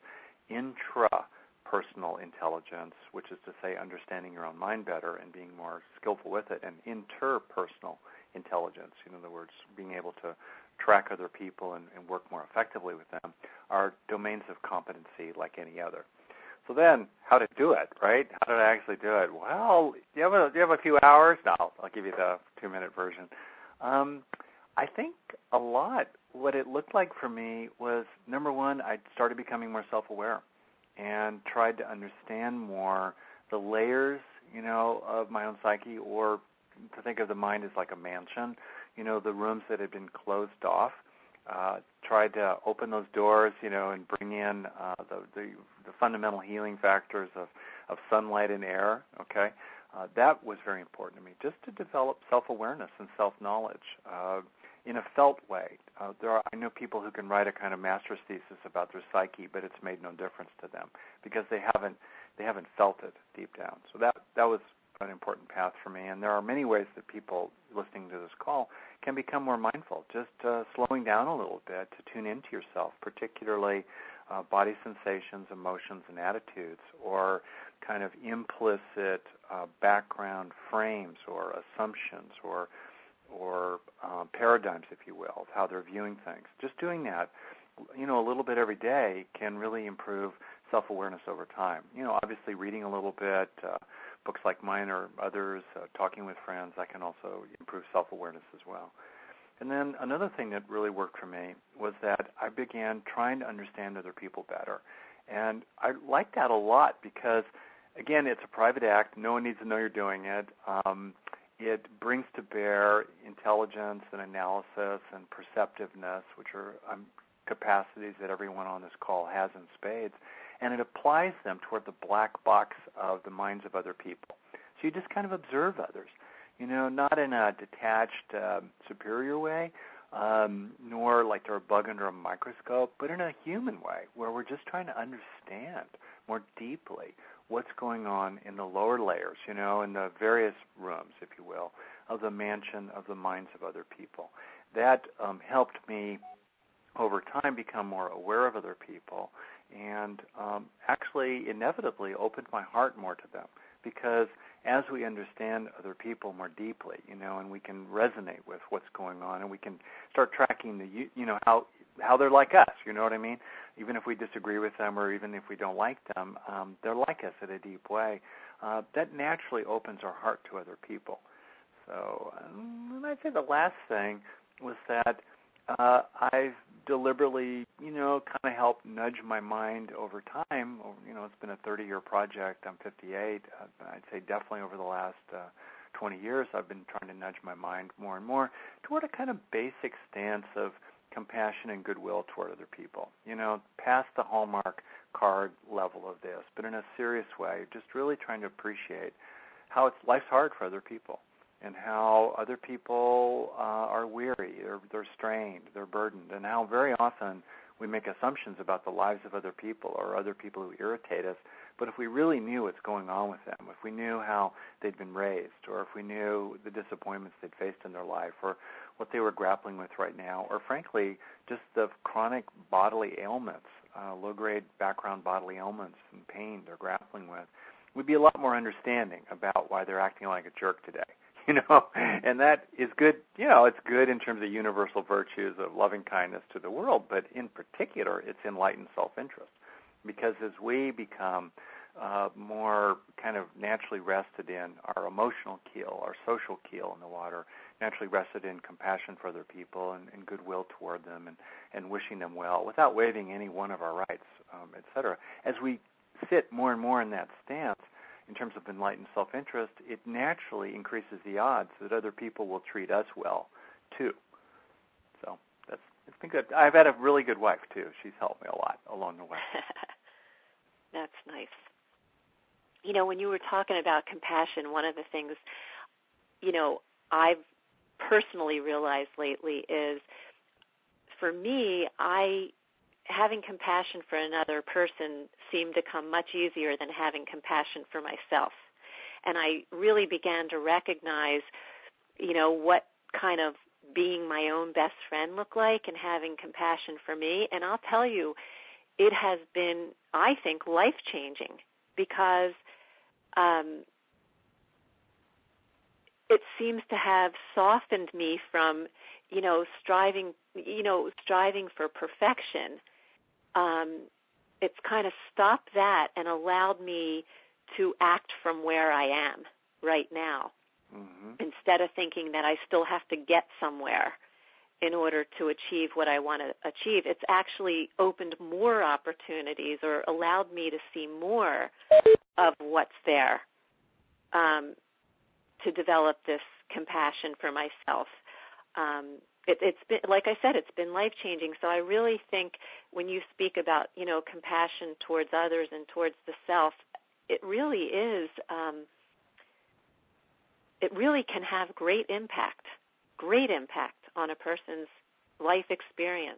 intrapersonal intelligence, which is to say understanding your own mind better and being more skillful with it, and interpersonal intelligence, in other words, being able to track other people and, and work more effectively with them, are domains of competency like any other. So then, how to do it, right? How did I actually do it? Well, do you have a, do you have a few hours? No, I'll give you the two-minute version. Um, I think a lot. What it looked like for me was, number one, I started becoming more self-aware and tried to understand more the layers, you know, of my own psyche, or to think of the mind as like a mansion, you know, the rooms that had been closed off. Uh, tried to open those doors, you know, and bring in uh, the, the the fundamental healing factors of, of sunlight and air, okay? Uh, that was very important to me, just to develop self-awareness and self-knowledge uh, in a felt way. Uh, there are, I know people who can write a kind of master's thesis about their psyche, but it's made no difference to them because they haven't they haven't felt it deep down. So that that was an important path for me, and there are many ways that people listening to this call can become more mindful, just uh, slowing down a little bit to tune into yourself, particularly uh, body sensations, emotions, and attitudes, or kind of implicit uh, background frames or assumptions or or um, paradigms, if you will, of how they're viewing things. Just doing that, you know, a little bit every day can really improve self-awareness over time. You know, obviously reading a little bit, uh, books like mine or others, uh, talking with friends, that can also improve self-awareness as well. And then another thing that really worked for me was that I began trying to understand other people better. And I like that a lot because, again, it's a private act. No one needs to know you're doing it. Um, it brings to bear intelligence and analysis and perceptiveness, which are um, capacities that everyone on this call has in spades. And it applies them toward the black box of the minds of other people. So you just kind of observe others, you know, not in a detached, uh, superior way, um, nor like they're a bug under a microscope, but in a human way where we're just trying to understand more deeply what's going on in the lower layers, you know, in the various rooms, if you will, of the mansion of the minds of other people. That um, helped me over time become more aware of other people and um, actually inevitably opened my heart more to them, because as we understand other people more deeply, you know, and we can resonate with what's going on, and we can start tracking the, you know, how how they're like us, you know what I mean? Even if we disagree with them or even if we don't like them, um, they're like us in a deep way. Uh, that naturally opens our heart to other people. So um, and I'd say the last thing was that uh, I've deliberately, you know, kind of helped nudge my mind over time. You know, it's been a thirty-year project. I'm fifty-eight. Uh, I'd say definitely over the last uh, twenty years, I've been trying to nudge my mind more and more toward a kind of basic stance of compassion and goodwill toward other people. You know, past the Hallmark card level of this, but in a serious way, just really trying to appreciate how it's life's hard for other people, and how other people uh, are weary, they're, they're strained, they're burdened, and how very often we make assumptions about the lives of other people or other people who irritate us. But if we really knew what's going on with them, if we knew how they'd been raised, or if we knew the disappointments they'd faced in their life, or what they were grappling with right now, or frankly, just the chronic bodily ailments, uh, low-grade background bodily ailments and pain they're grappling with, we'd be a lot more understanding about why they're acting like a jerk today. You know, and that is good, you know, it's good in terms of universal virtues of loving kindness to the world, but in particular, it's enlightened self-interest. Because as we become uh, more kind of naturally rested in our emotional keel, our social keel in the water, naturally rested in compassion for other people and, and goodwill toward them and, and wishing them well without waiving any one of our rights, um, et cetera. As we sit more and more in that stance, in terms of enlightened self-interest, it naturally increases the odds that other people will treat us well, too. So that's it's been good. I've had a really good wife, too. She's helped me a lot along the way. That's nice. You know, when you were talking about compassion, one of the things, you know, I've personally realized lately is for me, I having compassion for another person seemed to come much easier than having compassion for myself. And I really began to recognize, you know, what kind of being my own best friend looked like and having compassion for me. And I'll tell you, it has been, I think, life-changing because um, it seems to have softened me from, you know, striving, you know, striving for perfection. Um, it's kind of stopped that and allowed me to act from where I am right now, mm-hmm. instead of thinking that I still have to get somewhere in order to achieve what I want to achieve. It's actually opened more opportunities or allowed me to see more of what's there, um, to develop this compassion for myself. Um, it, it's been, like I said, it's been life-changing. So I really think when you speak about, you know, compassion towards others and towards the self, it really is, um, it really can have great impact, great impact on a person's life experience.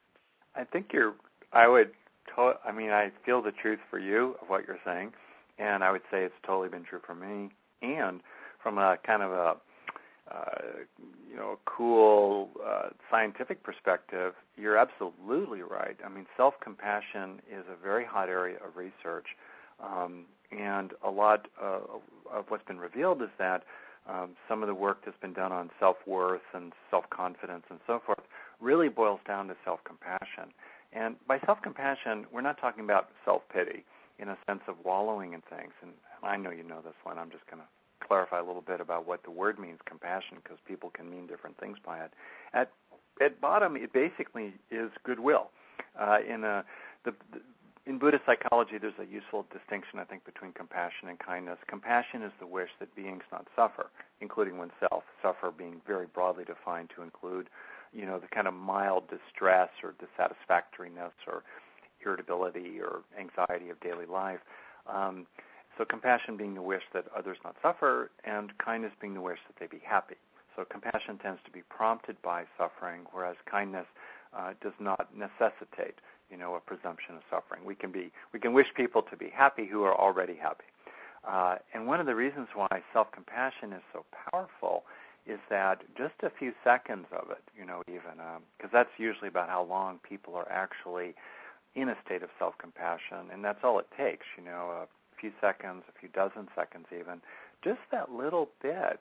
I think you're, I would, to, I mean, I feel the truth for you of what you're saying, and I would say it's totally been true for me. And from a kind of a, uh, you know, cool uh, scientific perspective, you're absolutely right. I mean, self-compassion is a very hot area of research. Um, and a lot uh, of what's been revealed is that um, some of the work that's been done on self-worth and self-confidence and so forth really boils down to self-compassion. And by self-compassion, we're not talking about self-pity in a sense of wallowing in things. And I know you know this, Lynn. I'm just going to clarify a little bit about what the word means, compassion, because people can mean different things by it. At at bottom, it basically is goodwill. Uh, in a the, the In Buddhist psychology, there's a useful distinction, I think, between compassion and kindness. Compassion is the wish that beings not suffer, including oneself. Suffer being very broadly defined to include, you know, the kind of mild distress or dissatisfactoriness or irritability or anxiety of daily life. Um, so compassion being the wish that others not suffer, and kindness being the wish that they be happy. So compassion tends to be prompted by suffering, whereas kindness uh, does not necessitate, you know, a presumption of suffering. We can be, we can wish people to be happy who are already happy. Uh, and one of the reasons why self-compassion is so powerful is that just a few seconds of it, you know, even, because um, that's usually about how long people are actually in a state of self-compassion, and that's all it takes, you know, a few seconds, a few dozen seconds even. Just that little bit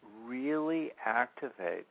really activates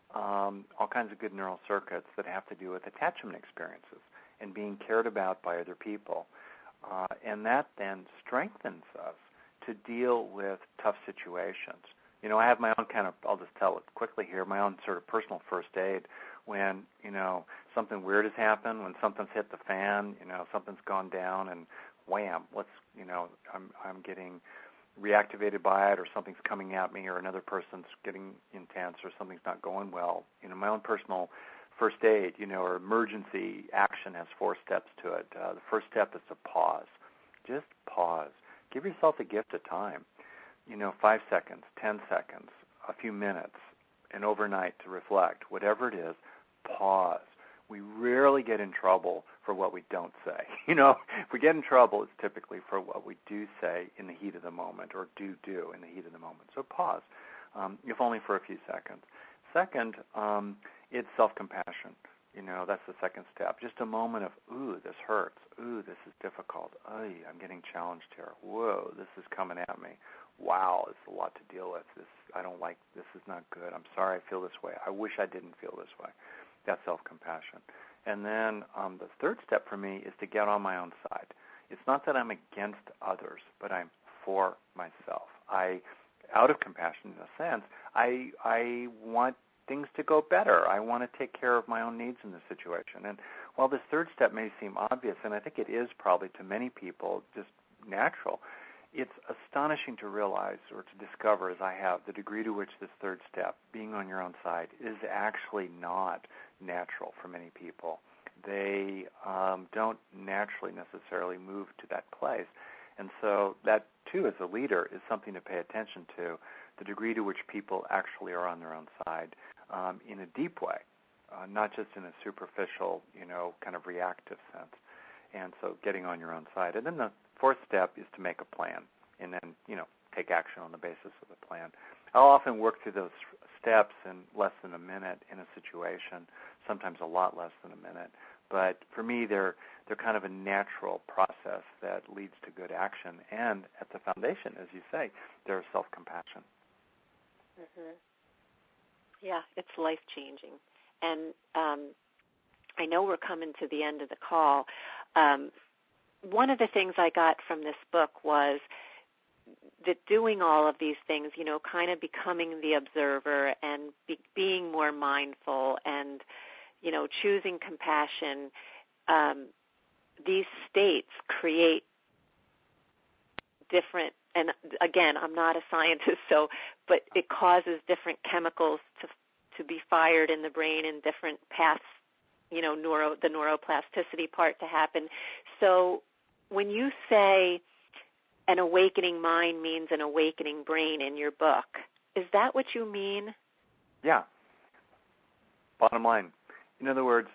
um, all kinds of good neural circuits that have to do with attachment experiences and being cared about by other people. Uh, and that then strengthens us to deal with tough situations. You know, I have my own kind of, I'll just tell it quickly here, my own sort of personal first aid when, you know, something weird has happened, when something's hit the fan, you know, something's gone down and wham, let's, you know, I'm I'm getting reactivated by it, or something's coming at me, or another person's getting intense, or something's not going well. You know, my own personal first aid, you know, or emergency action has four steps to it. Uh, the first step is to pause. Just pause. Give yourself a gift of time. You know, five seconds, ten seconds, a few minutes, and overnight to reflect. Whatever it is, pause. We rarely get in trouble for what we don't say. You know, if we get in trouble, it's typically for what we do say in the heat of the moment, or do do in the heat of the moment. So pause, um, if only for a few seconds. Second, um, it's self-compassion. You know, that's the second step. Just a moment of, ooh, this hurts. Ooh, this is difficult. Ooh, I'm getting challenged here. Whoa, this is coming at me. Wow, it's a lot to deal with. This, I don't like, this is not good. I'm sorry I feel this way. I wish I didn't feel this way. That's self-compassion. And then um, the third step for me is to get on my own side. It's not that I'm against others, but I'm for myself. I, out of compassion in a sense, I I want things to go better. I want to take care of my own needs in this situation. And while this third step may seem obvious, and I think it is probably to many people just natural, it's astonishing to realize or to discover, as I have, the degree to which this third step, being on your own side, is actually not natural for many people. They um, don't naturally necessarily move to that place. And so that, too, as a leader, is something to pay attention to, the degree to which people actually are on their own side um, in a deep way. uh, not just in a superficial, you know, kind of reactive sense. And so getting on your own side. And then the fourth step is to make a plan and then, you know, take action on the basis of the plan. I'll often work through those steps in less than a minute in a situation, sometimes a lot less than a minute. But for me, they're they're kind of a natural process that leads to good action. And at the foundation, as you say, there's self-compassion. Mm-hmm. Yeah, it's life-changing. And um, I know we're coming to the end of the call. Um, one of the things I got from this book was that doing all of these things, you know, kind of becoming the observer and be, being more mindful and, you know, choosing compassion, um, these states create different, and again, I'm not a scientist, so, but it causes different chemicals to to be fired in the brain and different paths, you know, neuro, the neuroplasticity part to happen. So when you say an awakening mind means an awakening brain in your book, is that what you mean? Yeah. Bottom line. In other words,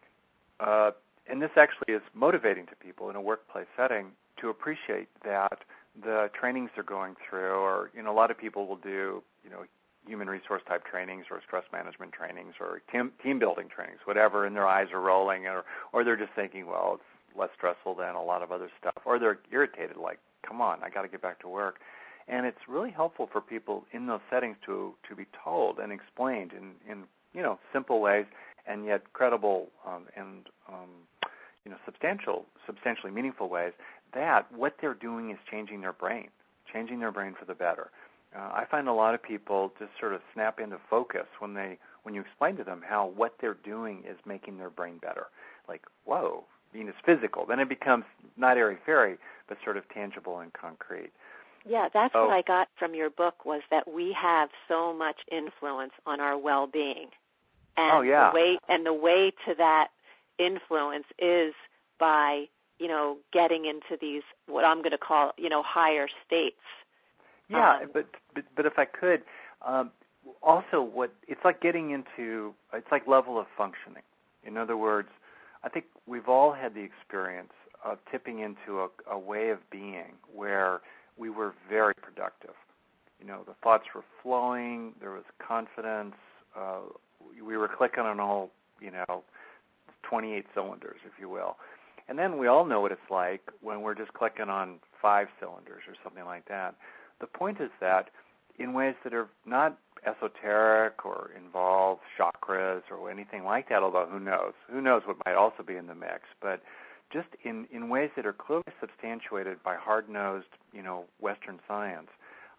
uh, and this actually is motivating to people in a workplace setting to appreciate that the trainings they're going through, or, you know, a lot of people will do, you know, human resource type trainings or stress management trainings or team, team building trainings, whatever, and their eyes are rolling, or, or they're just thinking, well, it's less stressful than a lot of other stuff, or they're irritated, like, come on, I got to get back to work. And it's really helpful for people in those settings to to be told and explained in, in you know, simple ways and yet credible um, and um, you know, substantial, substantially meaningful ways, that what they're doing is changing their brain, changing their brain for the better. Uh, I find a lot of people just sort of snap into focus when they when you explain to them how what they're doing is making their brain better. Like, whoa, I mean, it's physical. Then it becomes not airy-fairy, but sort of tangible and concrete. Yeah, that's so, what I got from your book, was that we have so much influence on our well-being. And oh, yeah. The way, and the way to that influence is by, you know, getting into these, what I'm going to call, you know, higher states. Yeah, um, but, but but if I could, um, also what it's like getting into, it's like level of functioning. In other words, I think we've all had the experience of tipping into a, a way of being where we were very productive. You know, the thoughts were flowing, there was confidence, uh, we were clicking on all, you know, twenty-eight cylinders, if you will. And then we all know what it's like when we're just clicking on five cylinders or something like that. The point is that in ways that are not esoteric or involve chakras or anything like that, although who knows? Who knows what might also be in the mix, but just in, in ways that are clearly substantiated by hard-nosed, you know, Western science,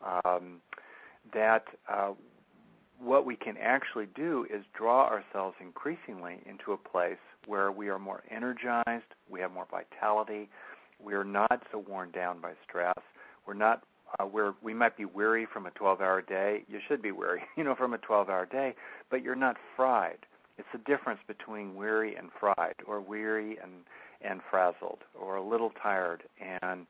um, that uh, what we can actually do is draw ourselves increasingly into a place where we are more energized, we have more vitality, we are not so worn down by stress, we're not Uh, where we might be weary from a twelve-hour day. You should be weary, you know, from a twelve-hour day, but you're not fried. It's the difference between weary and fried, or weary and, and frazzled, or a little tired and,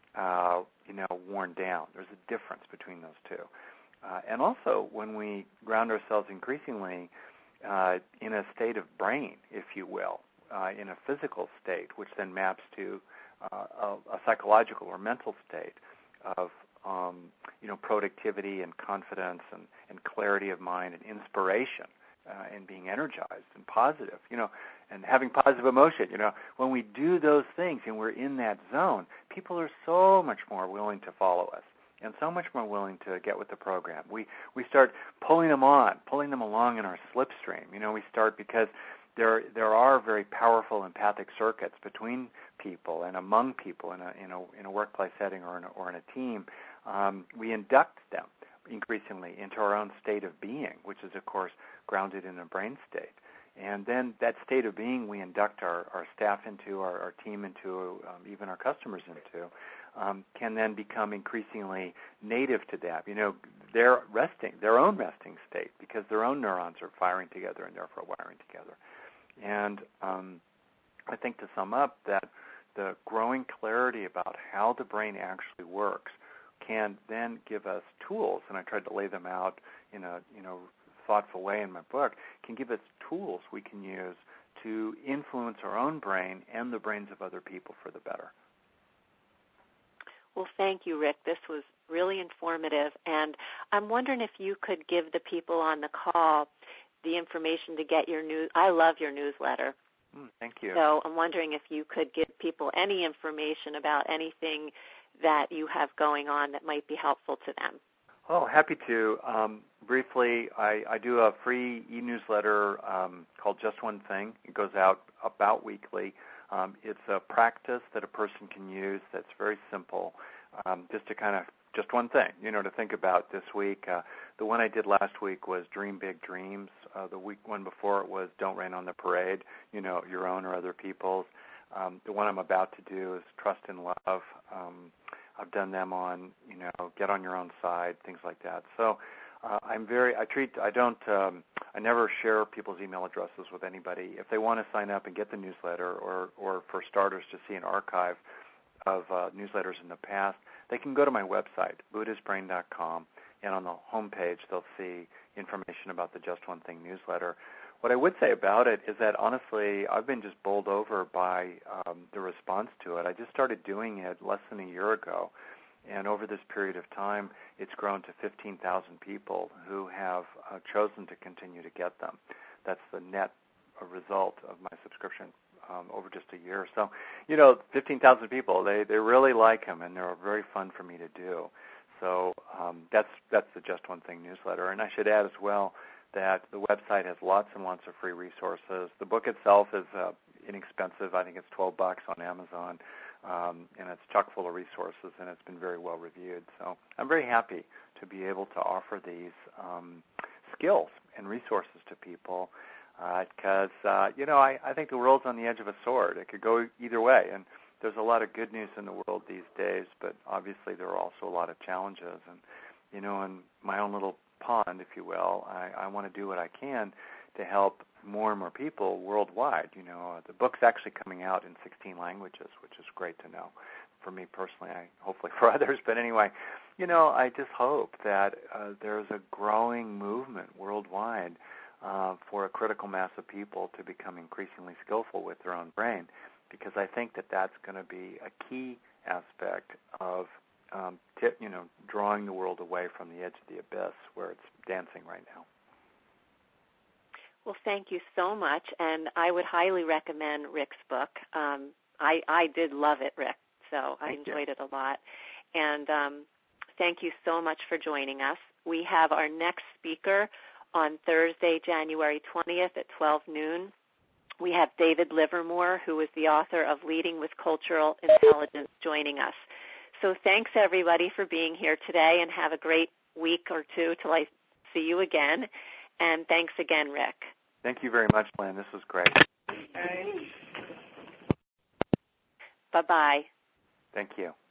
uh, you know, worn down. There's a difference between those two. Uh, and also, when we ground ourselves increasingly uh, in a state of brain, if you will, uh, in a physical state, which then maps to uh, a, a psychological or mental state of Um, you know, productivity and confidence and, and clarity of mind and inspiration uh, and being energized and positive, you know, and having positive emotion. You know, when we do those things and we're in that zone, people are so much more willing to follow us and so much more willing to get with the program. We we start pulling them on, pulling them along in our slipstream. You know, we start because there there are very powerful empathic circuits between people and among people in a in a in a workplace setting or in a, or in a team. Um, we induct them increasingly into our own state of being, which is, of course, grounded in a brain state. And then that state of being we induct our, our staff into, our, our team into, um, even our customers into, um, can then become increasingly native to that. You know, they're resting, their own resting state, because their own neurons are firing together and therefore wiring together. And um, I think to sum up that the growing clarity about how the brain actually works can then give us tools, and I tried to lay them out in a you know thoughtful way in my book, can give us tools we can use to influence our own brain and the brains of other people for the better. Well, thank you, Rick. This was really informative, and I'm wondering if you could give the people on the call the information to get your news. I love your newsletter. Mm, thank you. So I'm wondering if you could give people any information about anything that you have going on that might be helpful to them. Oh, happy to. Um, briefly, I, I do a free e-newsletter um, called Just One Thing. It goes out about weekly. Um, it's a practice that a person can use that's very simple, um, just to kind of, just one thing, you know, to think about this week. Uh, the one I did last week was Dream Big Dreams. Uh, the week one before it was Don't Rain on the Parade, you know, your own or other people's. Um, the one I'm about to do is Trust and Love. Um, I've done them on, you know, Get on Your Own Side, things like that. So uh, I'm very, I treat, I don't, um, I never share people's email addresses with anybody. If they want to sign up and get the newsletter, or, or for starters to see an archive of uh, newsletters in the past, they can go to my website, buddhist brain dot com, and on the homepage they'll see information about the Just One Thing newsletter. What I would say about it is that, honestly, I've been just bowled over by um, the response to it. I just started doing it less than a year ago, and over this period of time, it's grown to fifteen thousand people who have uh, chosen to continue to get them. That's the net result of my subscription um, over just a year. So, you know, fifteen thousand people, they, they really like them, and they're very fun for me to do. So um, that's that's the Just One Thing newsletter. And I should add as well that the website has lots and lots of free resources. The book itself is uh, inexpensive. I think it's twelve bucks on Amazon, um, and it's chock full of resources, and it's been very well reviewed. So I'm very happy to be able to offer these um, skills and resources to people because, uh, uh, you know, I, I think the world's on the edge of a sword. It could go either way, and there's a lot of good news in the world these days, but obviously there are also a lot of challenges. And, you know, in my own little pond, if you will, I, I want to do what I can to help more and more people worldwide. You know, uh, the book's actually coming out in sixteen languages, which is great to know for me personally, I hopefully for others. But anyway, you know, I just hope that uh, there's a growing movement worldwide uh, for a critical mass of people to become increasingly skillful with their own brain, because I think that that's going to be a key aspect of Um, tip, you know, drawing the world away from the edge of the abyss where it's dancing right now. Well, thank you so much, and I would highly recommend Rick's book. Um, I, I did love it, Rick, so I thank enjoyed you. it a lot. And um, thank you so much for joining us. We have our next speaker on Thursday, January twentieth at twelve noon. We have David Livermore, who is the author of Leading with Cultural Intelligence, joining us. So thanks, everybody, for being here today, and have a great week or two till I see you again. And thanks again, Rick. Thank you very much, Lynn. This was great. Bye-bye. Thank you.